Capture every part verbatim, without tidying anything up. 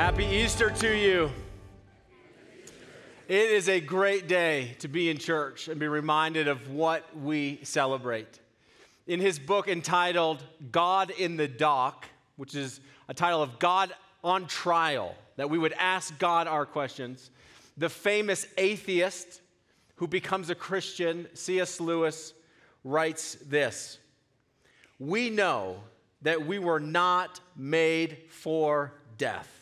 Happy Easter to you. It is a great day to be in church and be reminded of what we celebrate. In his book entitled God in the Dock, which is a title of God on Trial, that we would ask God our questions, the famous atheist who becomes a Christian, C S Lewis, writes this: "We know that we were not made for death.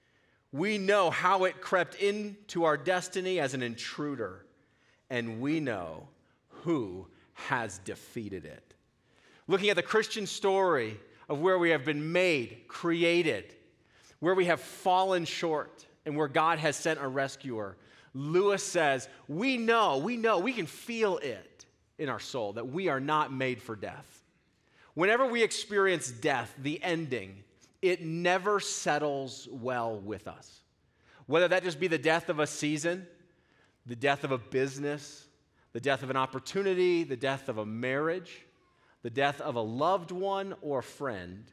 We know how it crept into our destiny as an intruder, and we know who has defeated it." Looking at the Christian story of where we have been made, created, where we have fallen short, and where God has sent a rescuer, Lewis says, we know, we know, we can feel it in our soul that we are not made for death. Whenever we experience death, the ending, it never settles well with us. Whether that just be the death of a season, the death of a business, the death of an opportunity, the death of a marriage, the death of a loved one or friend,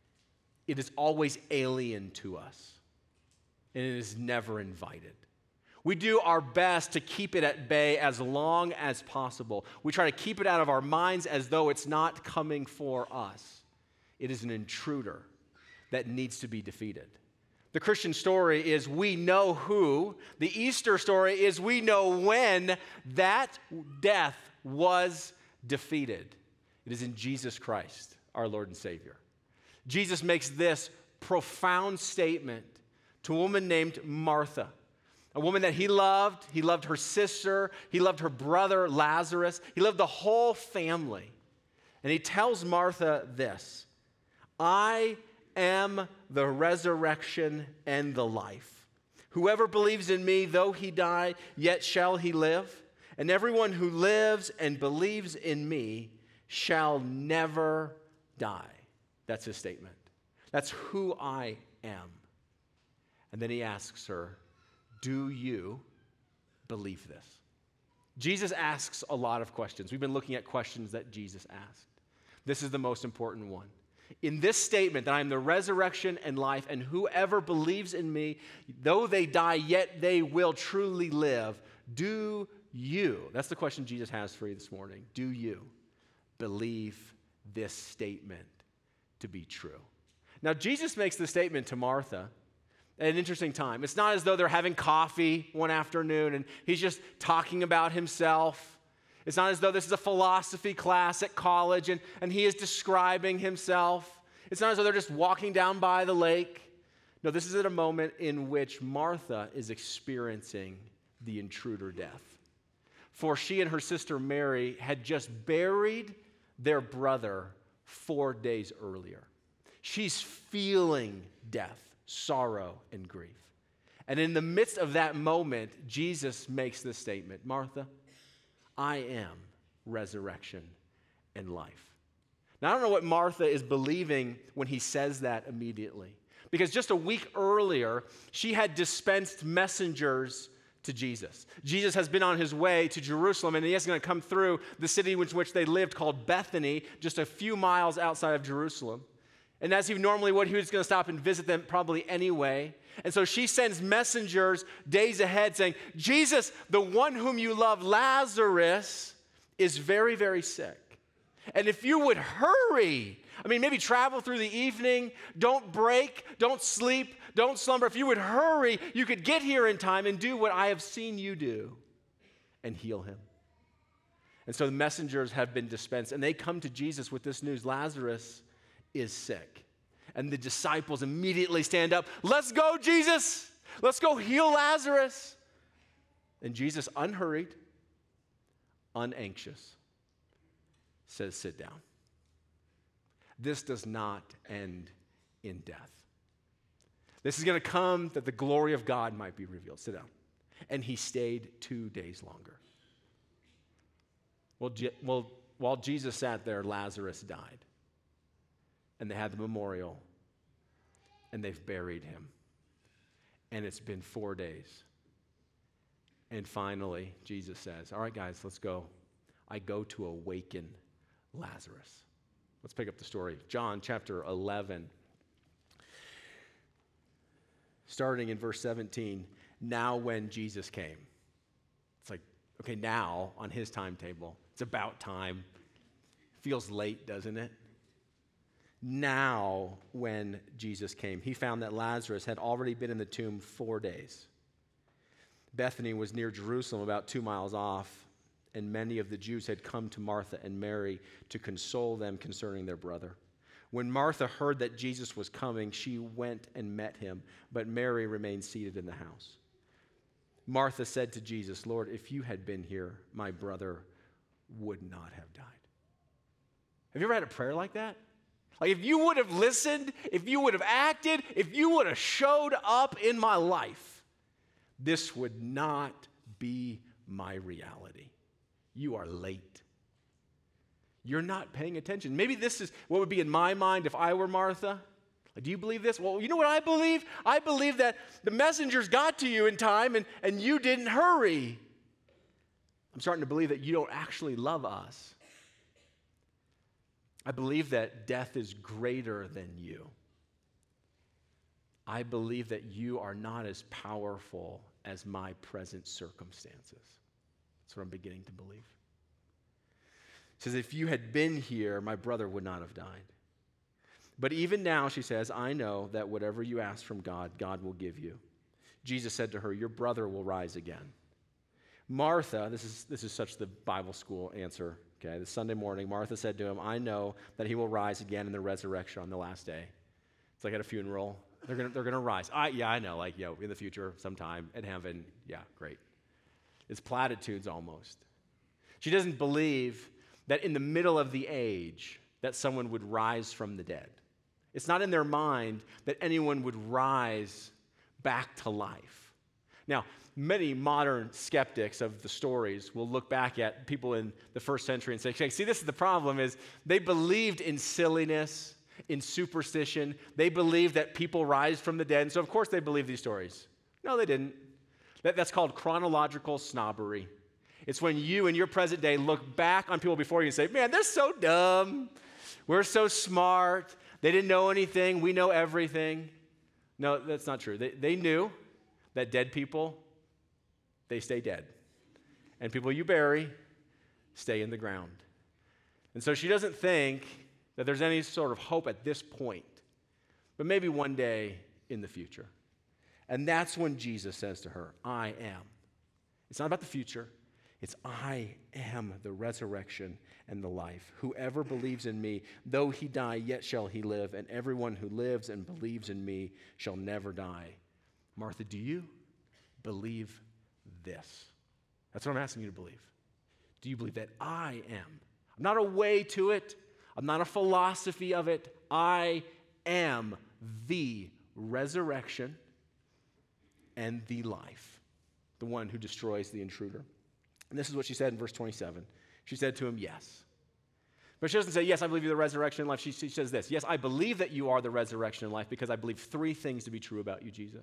it is always alien to us, and it is never invited. We do our best to keep it at bay as long as possible. We try to keep it out of our minds as though it's not coming for us. It is an intruder that needs to be defeated. The Christian story is we know who. The Easter story is we know when that death was defeated. It is in Jesus Christ, our Lord and Savior. Jesus makes this profound statement to a woman named Martha, a woman that he loved. He loved her sister. He loved her brother Lazarus. He loved the whole family. And he tells Martha this: I am the resurrection and the life. Whoever believes in me, though he die, yet shall he live. And everyone who lives and believes in me shall never die. That's his statement. That's who I am. And then he asks her, do you believe this? Jesus asks a lot of questions. We've been looking at questions that Jesus asked. This is the most important one. In this statement that I am the resurrection and life, and whoever believes in me, though they die, yet they will truly live. Do you, that's the question Jesus has for you this morning, do you believe this statement to be true? Now, Jesus makes the statement to Martha at an interesting time. It's not as though they're having coffee one afternoon and he's just talking about himself. It's not as though this is a philosophy class at college and, and he is describing himself. It's not as though they're just walking down by the lake. No, this is at a moment in which Martha is experiencing the intruder death. For she and her sister Mary had just buried their brother four days earlier. She's feeling death, sorrow, and grief. And in the midst of that moment, Jesus makes this statement: Martha, I am resurrection and life. Now, I don't know what Martha is believing when he says that immediately, because just a week earlier, she had dispensed messengers to Jesus. Jesus has been on his way to Jerusalem, and he is going to come through the city in which, which they lived, called Bethany, just a few miles outside of Jerusalem. And as he normally would, he was going to stop and visit them probably anyway. And so she sends messengers days ahead saying, Jesus, the one whom you love, Lazarus, is very, very sick. And if you would hurry, I mean, maybe travel through the evening, don't break, don't sleep, don't slumber. If you would hurry, you could get here in time and do what I have seen you do and heal him. And so the messengers have been dispensed, and they come to Jesus with this news: Lazarus is sick. And the disciples immediately stand up. Let's go, Jesus. Let's go heal Lazarus. And Jesus, unhurried, unanxious, says, sit down. This does not end in death. This is going to come that the glory of God might be revealed. Sit down. And he stayed two days longer. Well, Je- well, while Jesus sat there, Lazarus died. And they had the memorial, and they've buried him. And it's been four days. And finally, Jesus says, all right, guys, let's go. I go to awaken Lazarus. Let's pick up the story. John chapter eleven. starting in verse seventeen, now when Jesus came. It's like, okay, now on his timetable. It's about time. Feels late, doesn't it? Now when Jesus came, he found that Lazarus had already been in the tomb four days. Bethany was near Jerusalem, about two miles off, and many of the Jews had come to Martha and Mary to console them concerning their brother. When Martha heard that Jesus was coming, she went and met him, but Mary remained seated in the house. Martha said to Jesus, Lord, if you had been here, my brother would not have died. Have you ever had a prayer like that? Like if you would have listened, if you would have acted, if you would have showed up in my life, this would not be my reality. You are late. You're not paying attention. Maybe this is what would be in my mind if I were Martha. Like, do you believe this? Well, you know what I believe? I believe that the messengers got to you in time and, and you didn't hurry. I'm starting to believe that you don't actually love us. I believe that death is greater than you. I believe that you are not as powerful as my present circumstances. That's what I'm beginning to believe. It says, if you had been here, my brother would not have died. But even now, she says, I know that whatever you ask from God, God will give you. Jesus said to her, your brother will rise again. Martha, this is, this is such the Bible school answer, okay? This Sunday morning, Martha said to him, I know that he will rise again in the resurrection on the last day. It's like at a funeral. They're gonna, they're gonna rise. I, yeah, I know, like, yo, in the future, sometime, in heaven, yeah, great. It's platitudes almost. She doesn't believe that in the middle of the age that someone would rise from the dead. It's not in their mind that anyone would rise back to life. Now, many modern skeptics of the stories will look back at people in the first century and say, okay, see, this is the problem, is they believed in silliness, in superstition. They believed that people rise from the dead, and so of course they believed these stories. No, they didn't. That, that's called chronological snobbery. It's when you in your present day look back on people before you and say, man, they're so dumb. We're so smart. They didn't know anything. We know everything. No, that's not true. They, they knew that dead people, they stay dead. And people you bury stay in the ground. And so she doesn't think that there's any sort of hope at this point, but maybe one day in the future. And that's when Jesus says to her, I am. It's not about the future. It's I am the resurrection and the life. Whoever believes in me, though he die, yet shall he live. And everyone who lives and believes in me shall never die. Martha, do you believe this? That's what I'm asking you to believe. Do you believe that I am? I'm not a way to it. I'm not a philosophy of it. I am the resurrection and the life, the one who destroys the intruder. And this is what she said in verse twenty-seven. She said to him, yes. But she doesn't say, yes, I believe you're the resurrection and life. She, she says this, yes, I believe that you are the resurrection and life because I believe three things to be true about you, Jesus.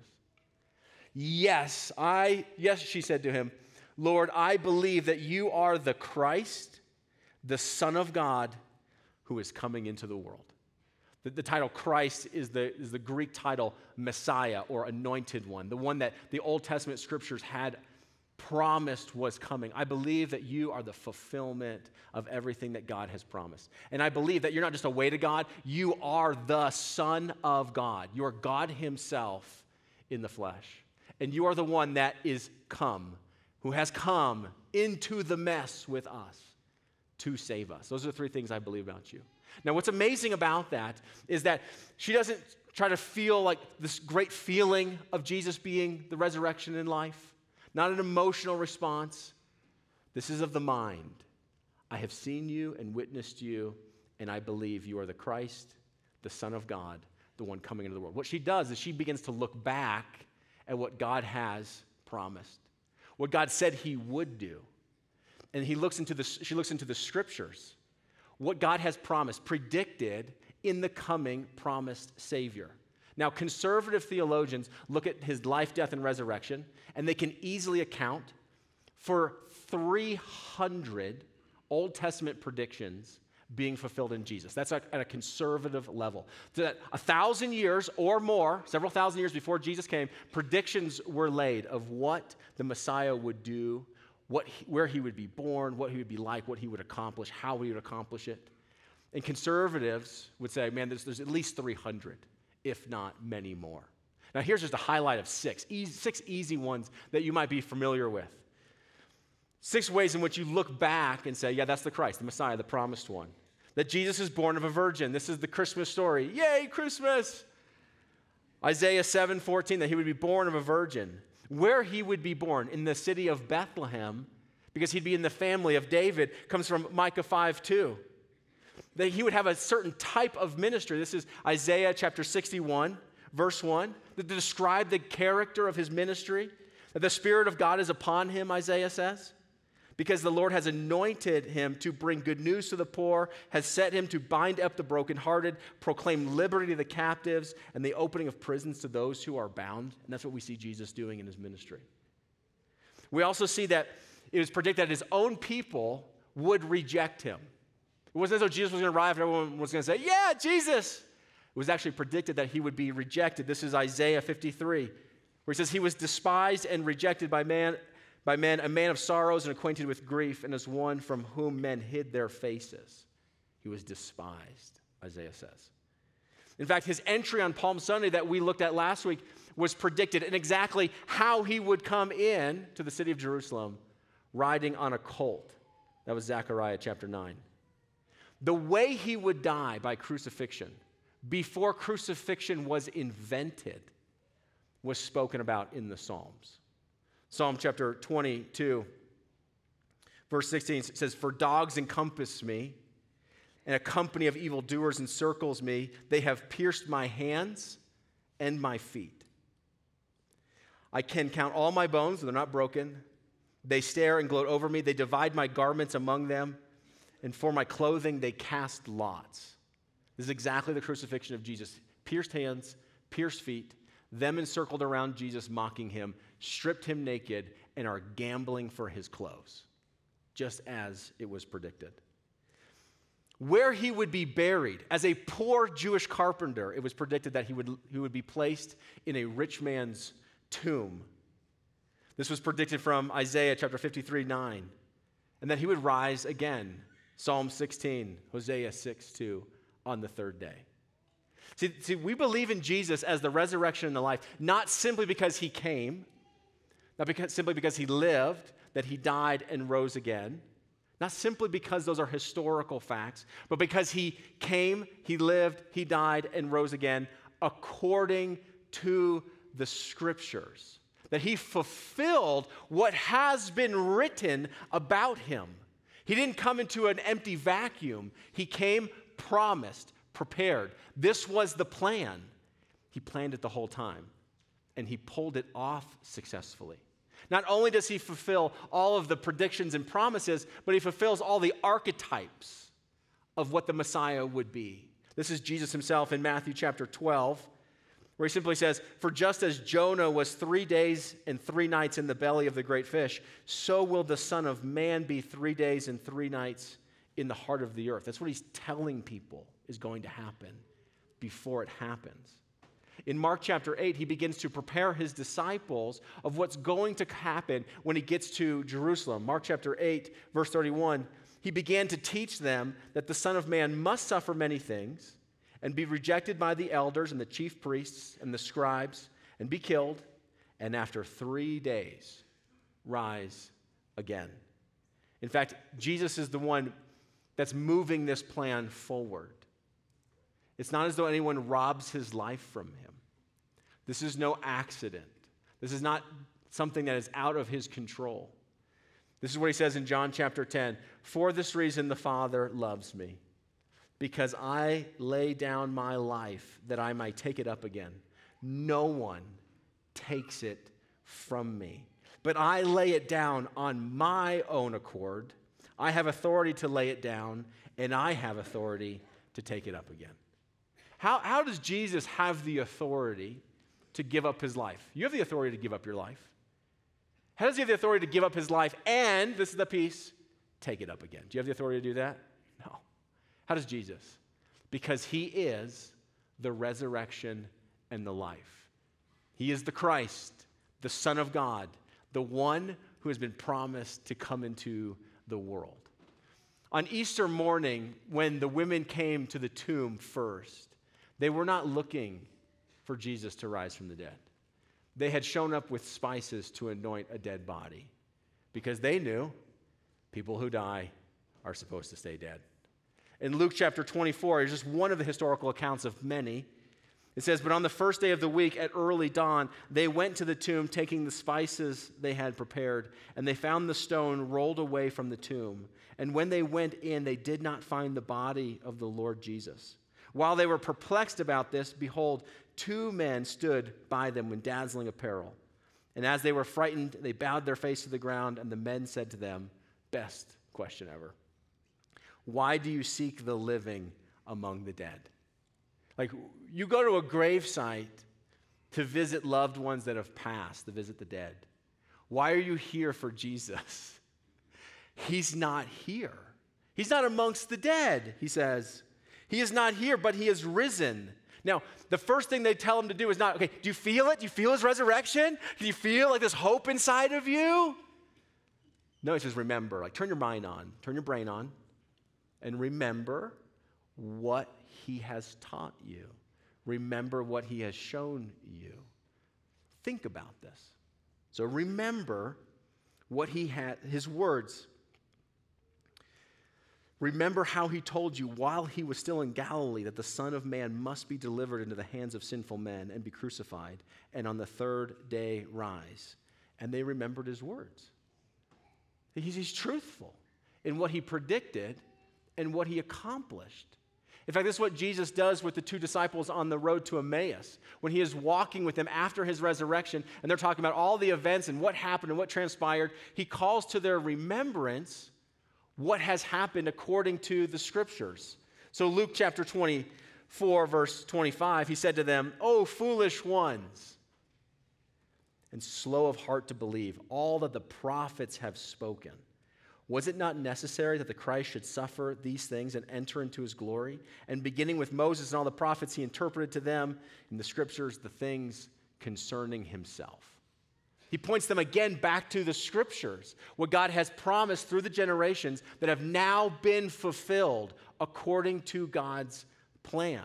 Yes, I, yes, she said to him, Lord, I believe that you are the Christ, the Son of God, who is coming into the world. The, the title Christ is the, is the Greek title Messiah or anointed one, the one that the Old Testament scriptures had promised was coming. I believe that you are the fulfillment of everything that God has promised. And I believe that you're not just a way to God, you are the Son of God. You are God himself in the flesh. And you are the one that is come, who has come into the mess with us to save us. Those are the three things I believe about you. Now, what's amazing about that is that she doesn't try to feel like this great feeling of Jesus being the resurrection in life. Not an emotional response. This is of the mind. I have seen you and witnessed you, and I believe you are the Christ, the Son of God, the one coming into the world. What she does is she begins to look back at what God has promised, what God said he would do. And he looks into the, she looks into the scriptures, what God has promised, predicted in the coming promised Savior. Now, conservative theologians look at his life, death, and resurrection, and they can easily account for three hundred Old Testament predictions being fulfilled in Jesus. That's at a conservative level. So that a thousand years or more, several thousand years before Jesus came, predictions were laid of what the Messiah would do, what he, where he would be born, what he would be like, what he would accomplish, how he would accomplish it. And conservatives would say, man, there's, there's at least three hundred, if not many more. Now here's just a highlight of six, easy, six easy ones that you might be familiar with. Six ways in which you look back and say, yeah, that's the Christ, the Messiah, the promised one. That Jesus is born of a virgin. This is the Christmas story. Yay, Christmas! Isaiah seven fourteen, that he would be born of a virgin. Where he would be born, in the city of Bethlehem, because he'd be in the family of David, comes from Micah five two. That he would have a certain type of ministry. This is Isaiah chapter sixty-one, verse one, that to describe the character of his ministry. That the Spirit of God is upon him, Isaiah says. Because the Lord has anointed him to bring good news to the poor, has set him to bind up the brokenhearted, proclaim liberty to the captives, and the opening of prisons to those who are bound. And that's what we see Jesus doing in his ministry. We also see that it was predicted that his own people would reject him. It wasn't as though Jesus was going to arrive and everyone was going to say, yeah, Jesus. It was actually predicted that he would be rejected. This is Isaiah fifty-three, where he says, he was despised and rejected by man, by men, a man of sorrows and acquainted with grief, and as one from whom men hid their faces. He was despised, Isaiah says. In fact, his entry on Palm Sunday that we looked at last week was predicted, and exactly how he would come in to the city of Jerusalem riding on a colt. That was Zechariah chapter nine. The way he would die by crucifixion, before crucifixion was invented, was spoken about in the Psalms. Psalm chapter twenty-two, verse sixteen says, for dogs encompass me, and a company of evildoers encircles me. They have pierced my hands and my feet. I can count all my bones, they're not broken. They stare and gloat over me. They divide my garments among them, and for my clothing they cast lots. This is exactly the crucifixion of Jesus. Pierced hands, pierced feet, them encircled around Jesus, mocking him, stripped him naked, and are gambling for his clothes, just as it was predicted. Where he would be buried, as a poor Jewish carpenter, it was predicted that he would, he would be placed in a rich man's tomb. This was predicted from Isaiah chapter fifty-three, nine, and that he would rise again, Psalm sixteen, Hosea six, two, on the third day. See, see, we believe in Jesus as the resurrection and the life, not simply because he came, not because, simply because he lived, that he died and rose again, not simply because those are historical facts, but because he came, he lived, he died, and rose again according to the Scriptures, that he fulfilled what has been written about him. He didn't come into an empty vacuum. He came promised, prepared. This was the plan. He planned it the whole time, and he pulled it off successfully. Not only does he fulfill all of the predictions and promises, but he fulfills all the archetypes of what the Messiah would be. This is Jesus himself in Matthew chapter twelve, where he simply says, for just as Jonah was three days and three nights in the belly of the great fish, so will the Son of Man be three days and three nights in the heart of the earth. That's what he's telling people is going to happen before it happens. In Mark chapter eight, he begins to prepare his disciples of what's going to happen when he gets to Jerusalem. Mark chapter eight, verse thirty-one, he began to teach them that the Son of Man must suffer many things and be rejected by the elders and the chief priests and the scribes and be killed, and after three days rise again. In fact, Jesus is the one that's moving this plan forward. It's not as though anyone robs his life from him. This is no accident. This is not something that is out of his control. This is what he says in John chapter ten. For this reason the Father loves me, because I lay down my life that I might take it up again. No one takes it from me, but I lay it down on my own accord. I have authority to lay it down, and I have authority to take it up again. How, how does Jesus have the authority to give up his life? You have the authority to give up your life. How does he have the authority to give up his life and, this is the piece, take it up again? Do you have the authority to do that? No. How does Jesus? Because he is the resurrection and the life. He is the Christ, the Son of God, the one who has been promised to come into the world. On Easter morning, when the women came to the tomb first, they were not looking for Jesus to rise from the dead. They had shown up with spices to anoint a dead body because they knew people who die are supposed to stay dead. In Luke chapter twenty-four, it's just one of the historical accounts of many. It says, but on the first day of the week at early dawn, they went to the tomb taking the spices they had prepared, and they found the stone rolled away from the tomb. And when they went in, they did not find the body of the Lord Jesus. While they were perplexed about this, behold, two men stood by them in dazzling apparel. And as they were frightened, they bowed their face to the ground, and the men said to them, best question ever, why do you seek the living among the dead? Like, you go to a gravesite to visit loved ones that have passed, to visit the dead. Why are you here for Jesus? He's not here. He's not amongst the dead, he says. He is not here, but he is risen. Now, the first thing they tell him to do is not, okay, do you feel it? Do you feel his resurrection? Do you feel like this hope inside of you? No, he says, remember, like turn your mind on, turn your brain on, and remember what he has taught you. Remember what he has shown you. Think about this. So remember what he had, his words. Remember how he told you while he was still in Galilee that the Son of Man must be delivered into the hands of sinful men and be crucified, and on the third day rise. And they remembered his words. He's, he's truthful in what he predicted and what he accomplished. In fact, this is what Jesus does with the two disciples on the road to Emmaus. When he is walking with them after his resurrection, and they're talking about all the events and what happened and what transpired, he calls to their remembrance what has happened according to the scriptures. So Luke chapter twenty-four, verse twenty-five, he said to them, "O foolish ones, and slow of heart to believe all that the prophets have spoken. Was it not necessary that the Christ should suffer these things and enter into his glory? And beginning with Moses and all the prophets, he interpreted to them in the scriptures the things concerning himself." He points them again back to the scriptures, what God has promised through the generations that have now been fulfilled according to God's plan.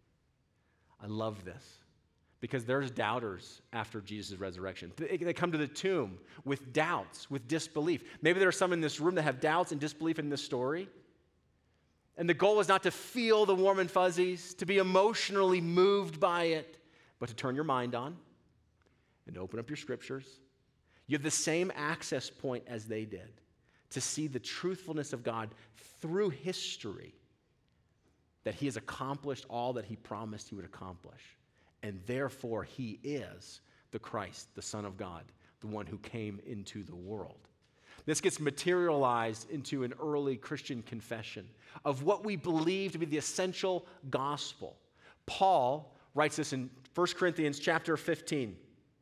I love this because there's doubters after Jesus' resurrection. They come to the tomb with doubts, with disbelief. Maybe there are some in this room that have doubts and disbelief in this story. And the goal is not to feel the warm and fuzzies, to be emotionally moved by it, but to turn your mind on and open up your scriptures. You have the same access point as they did to see the truthfulness of God through history, that he has accomplished all that he promised he would accomplish. And therefore, he is the Christ, the Son of God, the one who came into the world. This gets materialized into an early Christian confession of what we believe to be the essential gospel. Paul writes this in First Corinthians chapter fifteen.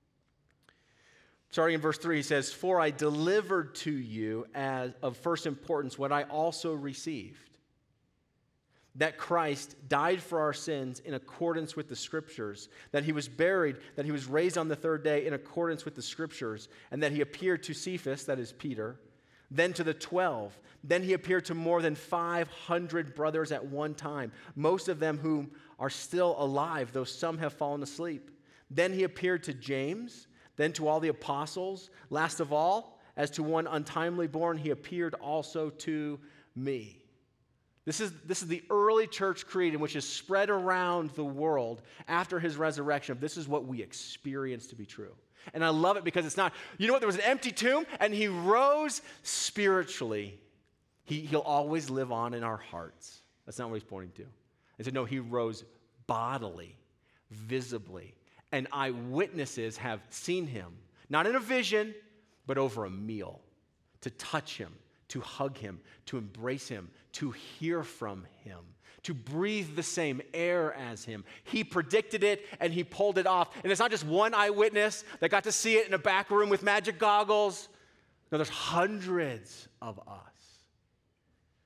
Starting in verse three, he says, "For I delivered to you as of first importance what I also received, that Christ died for our sins in accordance with the Scriptures, that he was buried, that he was raised on the third day in accordance with the Scriptures, and that he appeared to Cephas," that is Peter, "then to the twelve. Then he appeared to more than five hundred brothers at one time, most of them whom are still alive, though some have fallen asleep. Then he appeared to James, then to all the apostles. Last of all, as to one untimely born, he appeared also to me." This is, this is the early church creed in which is spread around the world after his resurrection. This is what we experience to be true. And I love it because it's not, you know what, there was an empty tomb and he rose spiritually. He, he'll always live on in our hearts. That's not what he's pointing to. He said, no, he rose bodily, visibly. And eyewitnesses have seen him, not in a vision, but over a meal, to touch him, to hug him, to embrace him, to hear from him, to breathe the same air as him. He predicted it and he pulled it off. And it's not just one eyewitness that got to see it in a back room with magic goggles. No, there's hundreds of us.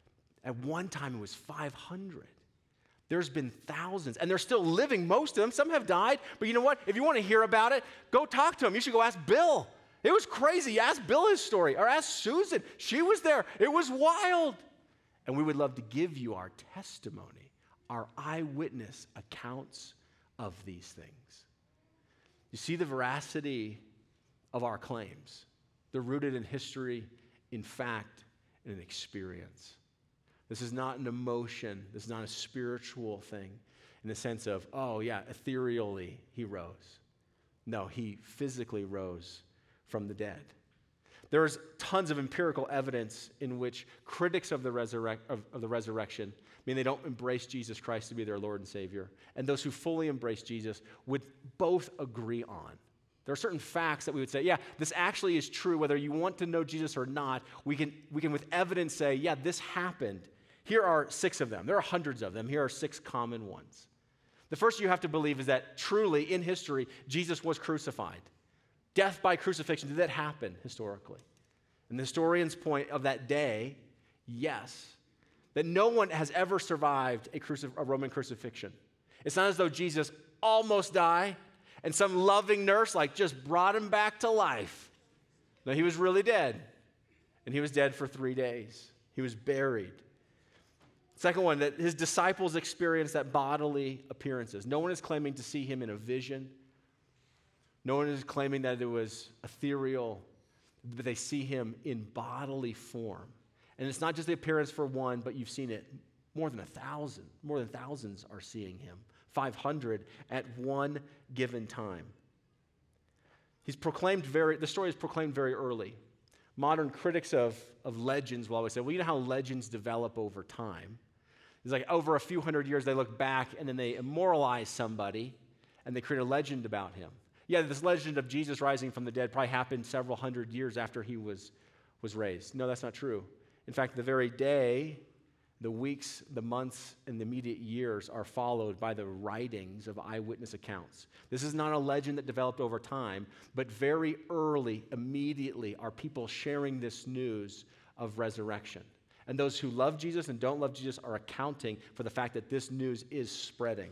At one time, it was five hundred. There's been thousands, and they're still living, most of them. Some have died, but you know what? If you want to hear about it, go talk to them. You should go ask Bill. It was crazy. Ask Bill his story, or ask Susan. She was there. It was wild. And we would love to give you our testimony, our eyewitness accounts of these things. You see the veracity of our claims. They're rooted in history, in fact, and in experience. This is not an emotion. This is not a spiritual thing in the sense of, oh, yeah, ethereally he rose. No, he physically rose from the dead. There's tons of empirical evidence in which critics of the, resurrec- of, of the resurrection, I mean, they don't embrace Jesus Christ to be their Lord and Savior, and those who fully embrace Jesus would both agree on. There are certain facts that we would say, yeah, this actually is true. Whether you want to know Jesus or not, we can, we can with evidence say, yeah, this happened. Here are six of them. There are hundreds of them. Here are six common ones. The first you have to believe is that truly, in history, Jesus was crucified. Death by crucifixion, did that happen historically? And the historian's point of that day, yes, that no one has ever survived a, crucif- a Roman crucifixion. It's not as though Jesus almost died and some loving nurse like just brought him back to life. No, he was really dead. And he was dead for three days. He was buried. Second one, that his disciples experienced that bodily appearances. No one is claiming to see him in a vision. No one is claiming that it was ethereal, but they see him in bodily form. And it's not just the appearance for one, but you've seen it more than a thousand. More than thousands are seeing him. five hundred at one given time. He's proclaimed very, the story is proclaimed very early. Modern critics of, of legends will always say, well, you know how legends develop over time. It's like over a few hundred years, they look back and then they immortalize somebody and they create a legend about him. Yeah, this legend of Jesus rising from the dead probably happened several hundred years after he was, was raised. No, that's not true. In fact, the very day, the weeks, the months, and the immediate years are followed by the writings of eyewitness accounts. This is not a legend that developed over time, but very early, immediately, are people sharing this news of resurrection. And those who love Jesus and don't love Jesus are accounting for the fact that this news is spreading.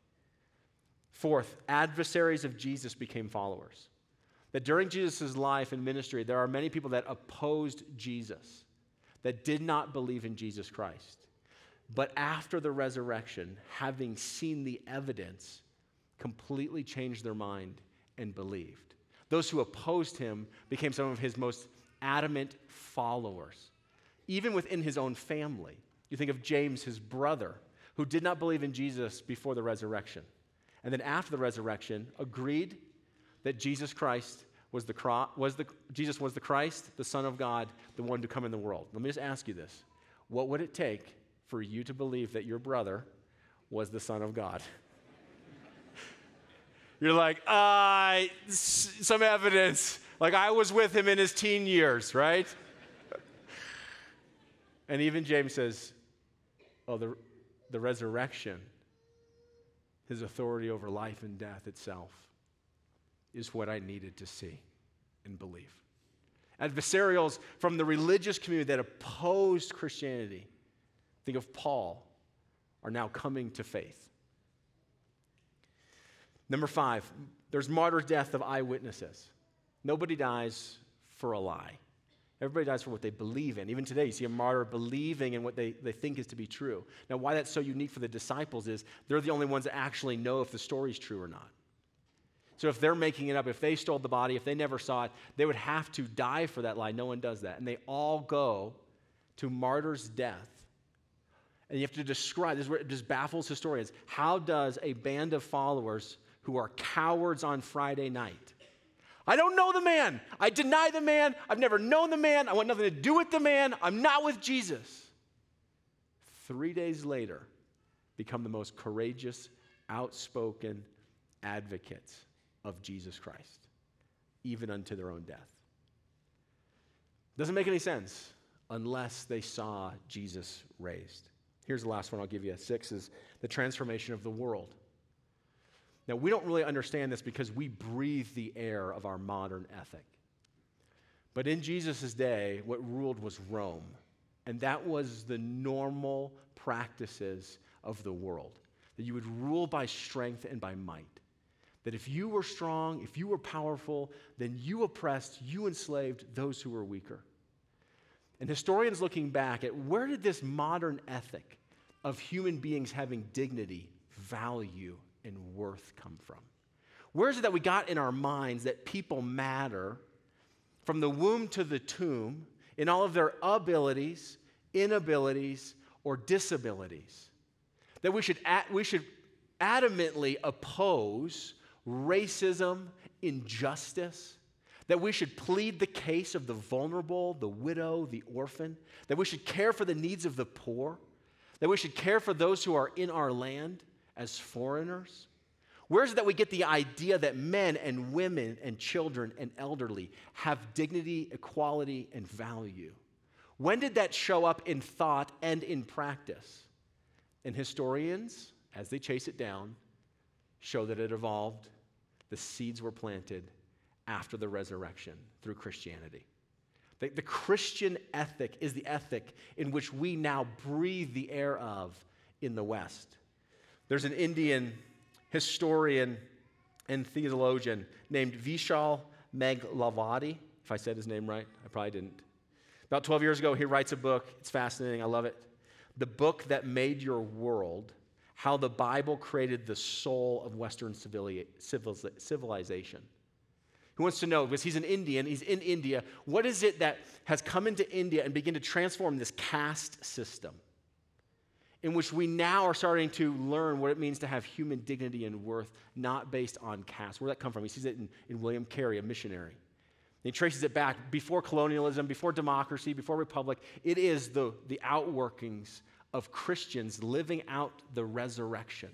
Fourth, adversaries of Jesus became followers. That during Jesus' life and ministry, there are many people that opposed Jesus, that did not believe in Jesus Christ. But after the resurrection, having seen the evidence, completely changed their mind and believed. Those who opposed him became some of his most adamant followers, even within his own family. You think of James, his brother, who did not believe in Jesus before the resurrection. And then after the resurrection, agreed that Jesus Christ was the, was the Jesus was the Christ, the Son of God, the one to come in the world. Let me just ask you this. What would it take for you to believe that your brother was the Son of God? You're like, uh, some evidence. Like I was with him in his teen years, right? And even James says, oh, the, the resurrection, his authority over life and death itself, is what I needed to see and believe. Adversarials from the religious community that opposed Christianity, think of Paul, are now coming to faith. Number five, there's martyr death of eyewitnesses. Nobody dies for a lie. Everybody dies for what they believe in. Even today, you see a martyr believing in what they, they think is to be true. Now, why that's so unique for the disciples is they're the only ones that actually know if the story's true or not. So if they're making it up, if they stole the body, if they never saw it, they would have to die for that lie. No one does that. And they all go to martyr's death. And you have to describe, this is where it just baffles historians, how does a band of followers who are cowards on Friday night, I don't know the man, I deny the man, I've never known the man, I want nothing to do with the man, I'm not with Jesus, three days later become the most courageous, outspoken advocates of Jesus Christ, even unto their own death. Doesn't make any sense unless they saw Jesus raised. Here's the last one I'll give you. Six is the transformation of the world. Now, we don't really understand this because we breathe the air of our modern ethic. But in Jesus' day, what ruled was Rome. And that was the normal practices of the world, that you would rule by strength and by might. That if you were strong, if you were powerful, then you oppressed, you enslaved those who were weaker. And historians looking back at where did this modern ethic of human beings having dignity, value, and worth come from? Where is it that we got in our minds that people matter from the womb to the tomb in all of their abilities, inabilities, or disabilities? That we should, we should adamantly oppose racism, injustice, that we should plead the case of the vulnerable, the widow, the orphan, that we should care for the needs of the poor, that we should care for those who are in our land as foreigners. Where is it that we get the idea that men and women and children and elderly have dignity, equality, and value? When did that show up in thought and in practice? And historians, as they chase it down, show that it evolved. The seeds were planted after the resurrection through Christianity. The, the Christian ethic is the ethic in which we now breathe the air of in the West. There's an Indian historian and theologian named Vishal Meghlawati. If I said his name right, I probably didn't. About twelve years ago, he writes a book. It's fascinating. I love it. The Book That Made Your World: How the Bible Created the Soul of Western Civilization. He wants to know, because he's an Indian, he's in India, what is it that has come into India and begin to transform this caste system in which we now are starting to learn what it means to have human dignity and worth, not based on caste. Where did that come from? He sees it in, in William Carey, a missionary. And he traces it back before colonialism, before democracy, before republic. It is the, the outworkings of Christians living out the resurrection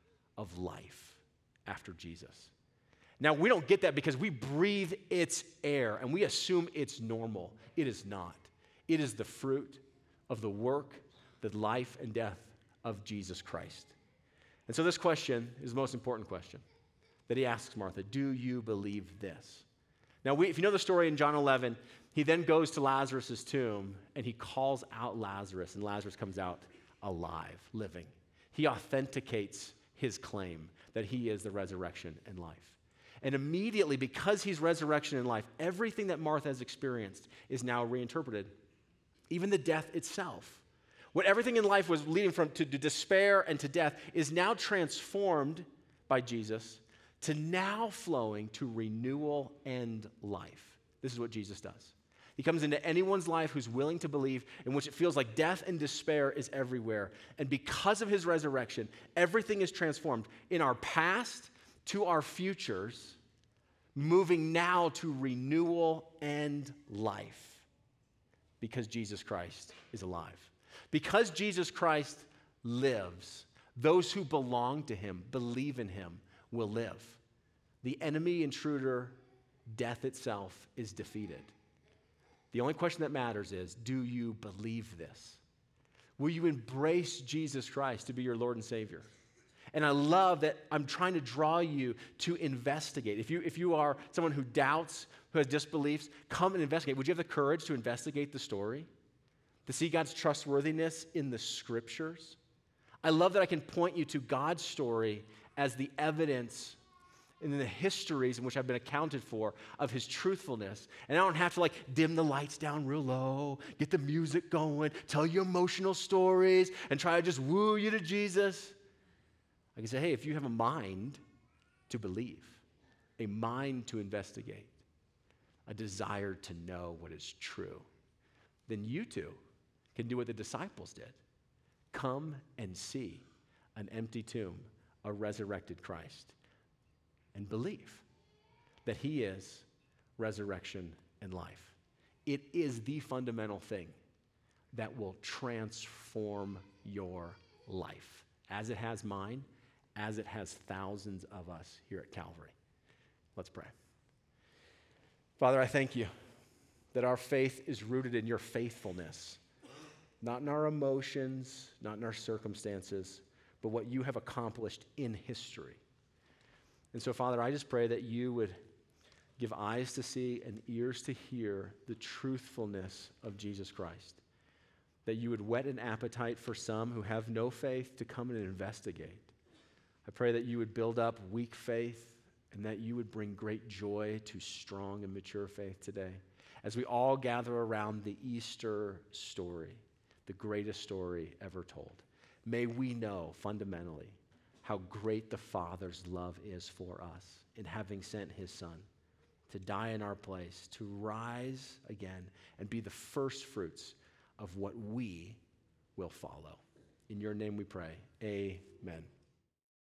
of life after Jesus. Now, we don't get that because we breathe its air and we assume it's normal. It is not. It is the fruit of the work, the life, and death of Jesus Christ. And so this question is the most important question that he asks Martha. Do you believe this? Now, we, if you know the story in John eleven, he then goes to Lazarus' tomb and he calls out Lazarus, and Lazarus comes out alive, living. He authenticates his claim that he is the resurrection and life. And immediately, because he's resurrection and life, everything that Martha has experienced is now reinterpreted. Even the death itself. What everything in life was leading from to, to despair and to death is now transformed by Jesus to now flowing to renewal and life. This is what Jesus does. He comes into anyone's life who's willing to believe, in which it feels like death and despair is everywhere. And because of his resurrection, everything is transformed in our past to our futures, moving now to renewal and life because Jesus Christ is alive. Because Jesus Christ lives, those who belong to him, believe in him, will live. The enemy intruder, death itself, is defeated. The only question that matters is, do you believe this? Will you embrace Jesus Christ to be your Lord and Savior? And I love that I'm trying to draw you to investigate. If you, if you are someone who doubts, who has disbeliefs, come and investigate. Would you have the courage to investigate the story? To see God's trustworthiness in the scriptures? I love that I can point you to God's story as the evidence in the histories in which I've been accounted for of his truthfulness. And I don't have to like dim the lights down real low, get the music going, tell you emotional stories, and try to just woo you to Jesus. I can say, hey, if you have a mind to believe, a mind to investigate, a desire to know what is true, then you too can do what the disciples did. Come and see an empty tomb, a resurrected Christ, and believe that he is resurrection and life. It is the fundamental thing that will transform your life, as it has mine, as it has thousands of us here at Calvary. Let's pray. Father, I thank you that our faith is rooted in your faithfulness, not in our emotions, not in our circumstances, but what you have accomplished in history. And so, Father, I just pray that you would give eyes to see and ears to hear the truthfulness of Jesus Christ. that you would whet an appetite for some who have no faith to come and investigate. I pray that you would build up weak faith and that you would bring great joy to strong and mature faith today as we all gather around the Easter story, the greatest story ever told. May we know fundamentally how great the Father's love is for us in having sent his Son to die in our place, to rise again and be the first fruits of what we will follow. In your name we pray, amen.